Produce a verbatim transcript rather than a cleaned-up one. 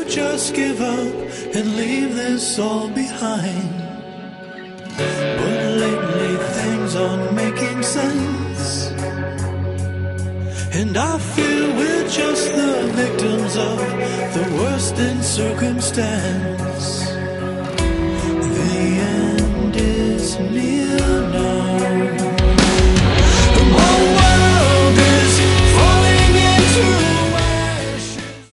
just give up and leave this all behind. But lately things aren't making sense, and I feel we're just the victims of the worst in circumstance.